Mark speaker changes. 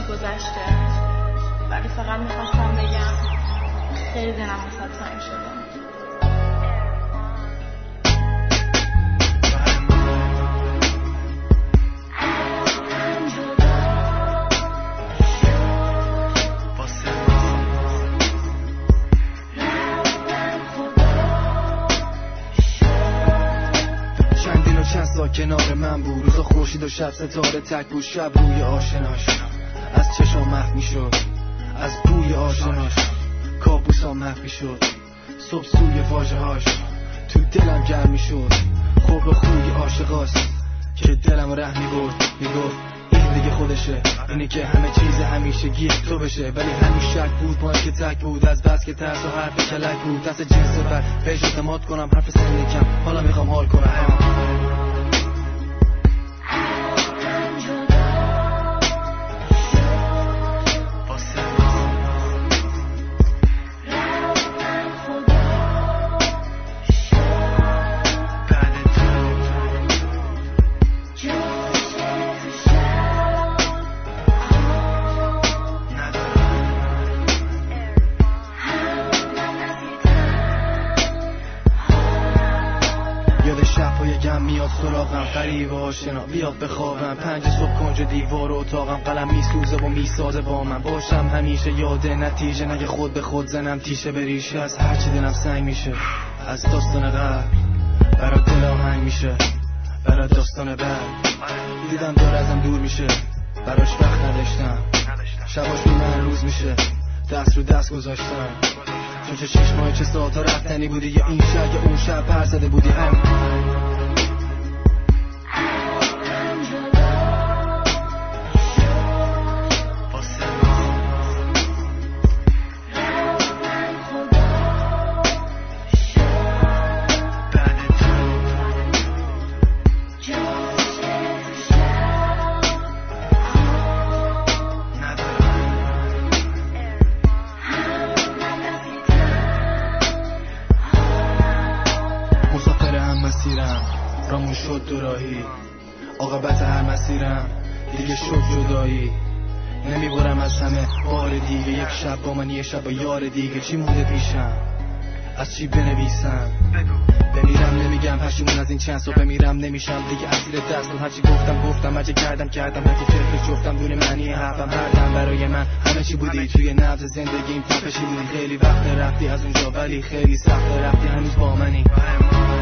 Speaker 1: چی گذشته، ولی فقط میخواستم بگم خیلی دلم واسه تنگ شده.
Speaker 2: کنار من بود روزا خورشید و شب ستاره تک بود، شب روی آشناش از چشام محو میشد، از بوی آشناش کابوسا محو میشد، صبح سوی واژه‌هاش تو دلم گرم میشد، خوب خوی عاشقاست که دلم ره میبرد، میگفت این دیگه خودشه، اینه که همه چیز همیشگی تو بشه، ولی همیشه شک بود با که تک بود، از بس که ترس و حرف کلک بود، دست جنس بر پیش اعتماد کنم، حرف سن کم حالا میخوام حال کنم. میاد سراغم غریب آشنا بیاد بخوابم، 5 صبح کنج دیوار و اتاقم قلم میسوزه و میسازه با من، باشم همیشه یاد نتیجه، نگه خود به خود زنم تیشه به ریشه، از هرچی دلم سنگ میشه، از داستان قبل برا دل آهنگ میشه، برا داستان بعد دیدم داره ازم دور میشه، براش وقت نداشتم، شباش بی من روز میشه، دست رو دست گذاشتم، چون چه 6 ماه چه ساعتا رفتنی بودی، یا این شب یا اون شب پر زده بودی هم. رامون شد دوراهی، عاقبت هر مسیرم دیگه شد جدایی، نمیبرم از همه بار دیگه، یک شب با من یه شب با یار دیگه، چی مونده پیشم از چی بنویسم، بمیرم نمیگم پشیمون از این چند صبح بمیرم نمیشم دیگه اسیر دستم، هرچی گفتم هرچی کردم هرچی فکرش جفتم دونه معنی حرفم، هر دم برای من همه چی بودی، توی نبض زندگیم تپشی بودی، خیلی وقت رفتی از اونجا ولی خیلی سخت رفتی هنوز با منی.